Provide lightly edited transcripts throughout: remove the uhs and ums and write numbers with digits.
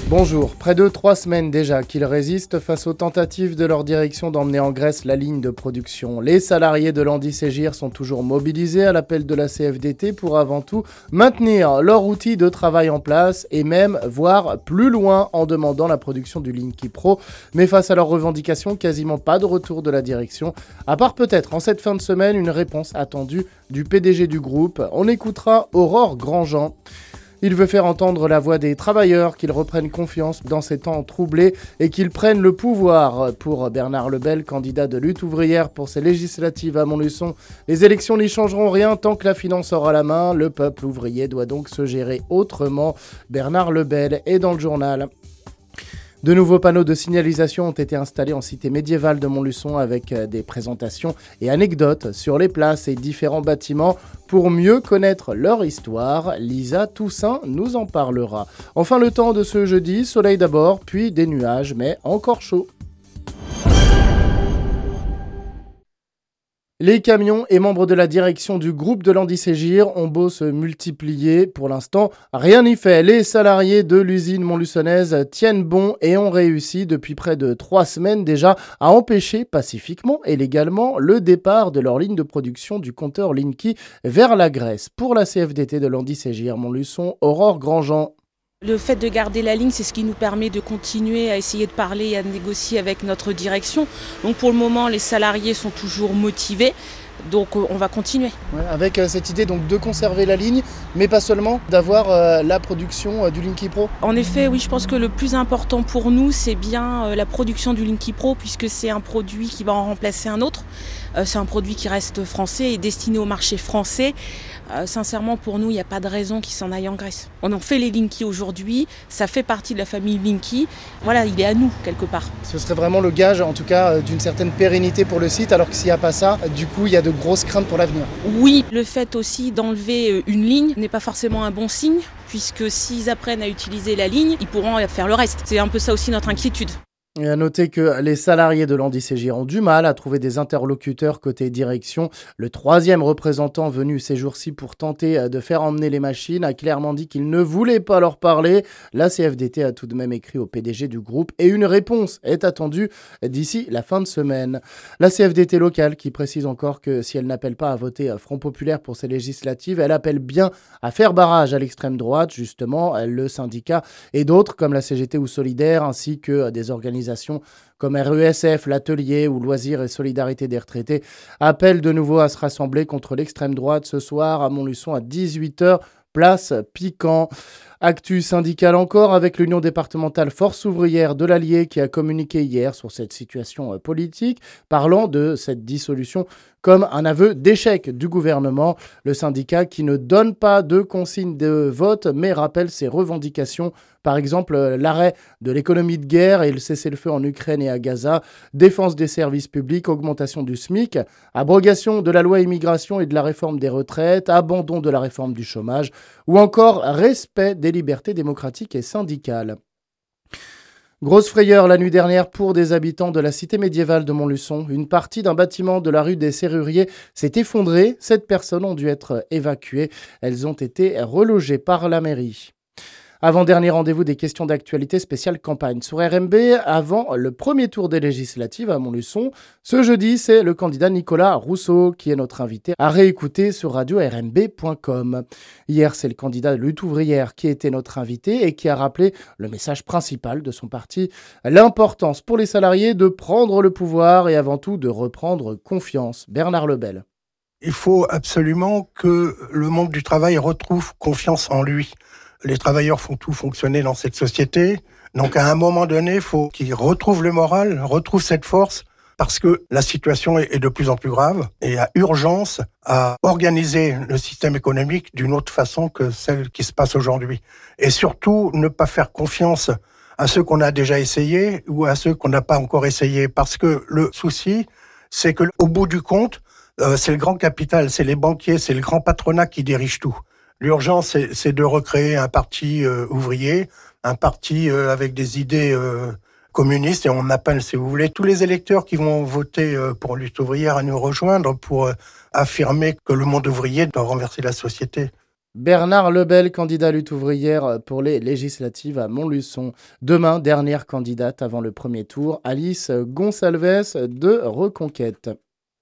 Bonjour, près de 3 semaines déjà qu'ils résistent face aux tentatives de leur direction d'emmener en Grèce la ligne de production. Les salariés de Landis & Gyr sont toujours mobilisés à l'appel de la CFDT pour avant tout maintenir leur outil de travail en place et même voir plus loin en demandant la production du Linky Pro. Mais face à leurs revendications, quasiment pas de retour de la direction, à part peut-être en cette fin de semaine une réponse attendue du PDG du groupe. On écoutera Aurore Grandjean. Il veut faire entendre la voix des travailleurs, qu'ils reprennent confiance dans ces temps troublés et qu'ils prennent le pouvoir. Pour Bernard Lebel, candidat de lutte ouvrière pour ces législatives à Montluçon, les élections n'y changeront rien tant que la finance aura la main. Le peuple ouvrier doit donc se gérer autrement. Bernard Lebel est dans le journal. De nouveaux panneaux de signalisation ont été installés en cité médiévale de Montluçon avec des présentations et anecdotes sur les places et différents bâtiments pour mieux connaître leur histoire. Lisa Toussaint nous en parlera. Enfin, le temps de ce jeudi, soleil d'abord, puis des nuages, mais encore chaud. Les camions et membres de la direction du groupe de Landis & Gyr ont beau se multiplier. Pour l'instant, rien n'y fait. Les salariés de l'usine montluçonnaise tiennent bon et ont réussi depuis près de 3 semaines déjà à empêcher pacifiquement et légalement le départ de leur ligne de production du compteur Linky vers la Grèce. Pour la CFDT de Landis & Gyr Montluçon, Aurore Grandjean. Le fait de garder la ligne, c'est ce qui nous permet de continuer à essayer de parler et à négocier avec notre direction. Donc pour le moment, les salariés sont toujours motivés. Donc on va continuer. Ouais, avec cette idée donc de conserver la ligne, mais pas seulement, d'avoir la production du Linky Pro. En effet, oui, je pense que le plus important pour nous, c'est bien la production du Linky Pro, puisque c'est un produit qui va en remplacer un autre. C'est un produit qui reste français et destiné au marché français. Sincèrement, pour nous, il n'y a pas de raison qu'il s'en aille en Grèce. On en fait les Linky aujourd'hui, ça fait partie de la famille Linky. Voilà, il est à nous, quelque part. Ce serait vraiment le gage, en tout cas, d'une certaine pérennité pour le site, alors que s'il n'y a pas ça, du coup, il y a de grosses craintes pour l'avenir. Oui, le fait aussi d'enlever une ligne n'est pas forcément un bon signe, puisque s'ils apprennent à utiliser la ligne, ils pourront faire le reste. C'est un peu ça aussi notre inquiétude. Et à noter que les salariés de Landis & Gyr ont du mal à trouver des interlocuteurs côté direction. Le 3e représentant venu ces jours-ci pour tenter de faire emmener les machines a clairement dit qu'il ne voulait pas leur parler. La CFDT a tout de même écrit au PDG du groupe et une réponse est attendue d'ici la fin de semaine. La CFDT locale qui précise encore que si elle n'appelle pas à voter Front Populaire pour ces législatives, elle appelle bien à faire barrage à l'extrême droite, justement, le syndicat et d'autres comme la CGT ou Solidaire ainsi que des organisations comme RESF, l'Atelier ou Loisirs et Solidarité des retraités appellent de nouveau à se rassembler contre l'extrême droite ce soir à Montluçon à 18h, place Piquant. Actu syndicale encore avec l'Union départementale Force ouvrière de l'Allier qui a communiqué hier sur cette situation politique, parlant de cette dissolution comme un aveu d'échec du gouvernement. Le syndicat qui ne donne pas de consigne de vote mais rappelle ses revendications, par exemple l'arrêt de l'économie de guerre et le cessez-le-feu en Ukraine et à Gaza, défense des services publics, augmentation du SMIC, abrogation de la loi immigration et de la réforme des retraites, abandon de la réforme du chômage ou encore respect des libertés démocratiques et syndicales. Grosse frayeur la nuit dernière pour des habitants de la cité médiévale de Montluçon. Une partie d'un bâtiment de la rue des Serruriers s'est effondrée. 7 personnes ont dû être évacuées. Elles ont été relogées par la mairie. Avant-dernier rendez-vous des questions d'actualité spéciale campagne sur RMB avant le premier tour des législatives à Montluçon. Ce jeudi, c'est le candidat Nicolas Rousseau qui est notre invité à réécouter sur radio-rmb.com. Hier, c'est le candidat de lutte ouvrière qui était notre invité et qui a rappelé le message principal de son parti, l'importance pour les salariés de prendre le pouvoir et avant tout de reprendre confiance. Bernard Lebel. Il faut absolument que le monde du travail retrouve confiance en lui. Les travailleurs font tout fonctionner dans cette société. Donc, à un moment donné, il faut qu'ils retrouvent le moral, retrouvent cette force, parce que la situation est de plus en plus grave et il y a urgence à organiser le système économique d'une autre façon que celle qui se passe aujourd'hui. Et surtout, ne pas faire confiance à ceux qu'on a déjà essayé ou à ceux qu'on n'a pas encore essayé. Parce que le souci, c'est que au bout du compte, c'est le grand capital, c'est les banquiers, c'est le grand patronat qui dirige tout. L'urgence, c'est de recréer un parti ouvrier, un parti avec des idées communistes, et on appelle, si vous voulez, tous les électeurs qui vont voter pour Lutte ouvrière à nous rejoindre pour affirmer que le monde ouvrier doit renverser la société. Bernard Lebel, candidat lutte ouvrière pour les législatives à Montluçon. Demain, dernière candidate avant le premier tour, Alice Gonçalves de Reconquête.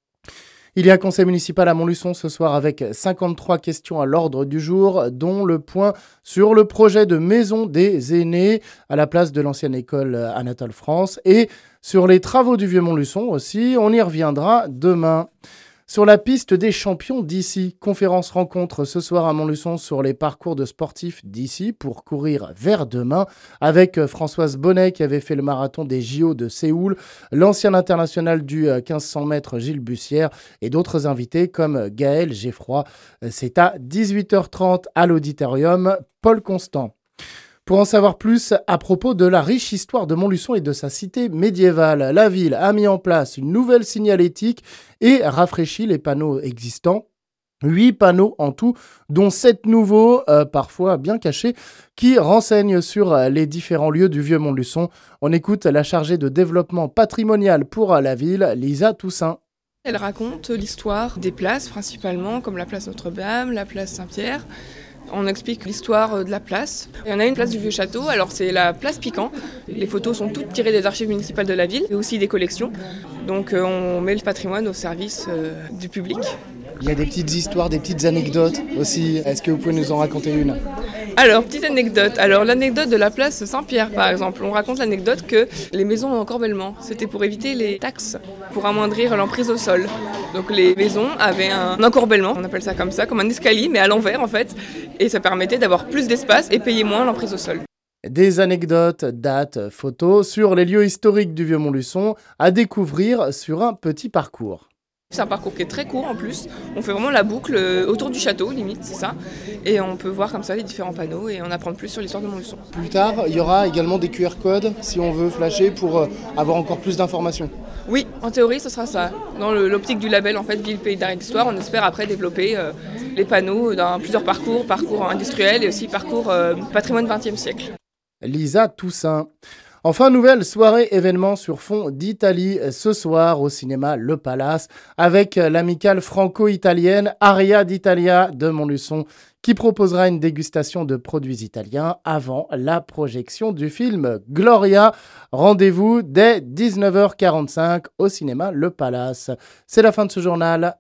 Il y a conseil municipal à Montluçon ce soir avec 53 questions à l'ordre du jour, dont le point sur le projet de maison des aînés à la place de l'ancienne école Anatole France et sur les travaux du Vieux Montluçon aussi. On y reviendra demain. Sur la piste des champions d'ici, conférence rencontre ce soir à Montluçon sur les parcours de sportifs d'ici pour courir vers demain avec Françoise Bonnet qui avait fait le marathon des JO de Séoul, l'ancien international du 1500 mètres Gilles Bussière et d'autres invités comme Gaël Geffroy. C'est à 18h30 à l'auditorium Paul Constant. Pour en savoir plus à propos de la riche histoire de Montluçon et de sa cité médiévale, la ville a mis en place une nouvelle signalétique et rafraîchi les panneaux existants. 8 panneaux en tout, dont 7 nouveaux, parfois bien cachés, qui renseignent sur les différents lieux du Vieux Montluçon. On écoute la chargée de développement patrimonial pour la ville, Lisa Toussaint. Elle raconte l'histoire des places principalement, comme la place Notre-Dame, la place Saint-Pierre. On explique l'histoire de la place. Il y en a une place du Vieux-Château, alors c'est la place Piquant. Les photos sont toutes tirées des archives municipales de la ville et aussi des collections. Donc on met le patrimoine au service du public. Il y a des petites histoires, des petites anecdotes aussi. Est-ce que vous pouvez nous en raconter une ? Alors, petite anecdote. Alors, l'anecdote de la place Saint-Pierre, par exemple. On raconte l'anecdote que les maisons en encorbellement, c'était pour éviter les taxes, pour amoindrir l'emprise au sol. Donc, les maisons avaient un encorbellement, on appelle ça comme un escalier, mais à l'envers, en fait. Et ça permettait d'avoir plus d'espace et payer moins l'emprise au sol. Des anecdotes, dates, photos sur les lieux historiques du Vieux Montluçon à découvrir sur un petit parcours. C'est un parcours qui est très court en plus. On fait vraiment la boucle autour du château, limite, c'est ça. Et on peut voir comme ça les différents panneaux et en apprendre plus sur l'histoire de Montluçon. Plus tard, il y aura également des QR codes si on veut flasher pour avoir encore plus d'informations. Oui, en théorie, ce sera ça. Dans l'optique du label, en fait, Ville, Pays d'Art et d'Histoire, on espère après développer les panneaux dans plusieurs parcours industriels et aussi parcours patrimoine 20e siècle. Lisa Toussaint. Enfin, nouvelle soirée événement sur fond d'Italie ce soir au cinéma Le Palace avec l'amicale franco-italienne Aria d'Italia de Montluçon qui proposera une dégustation de produits italiens avant la projection du film Gloria. Rendez-vous dès 19h45 au cinéma Le Palace. C'est la fin de ce journal.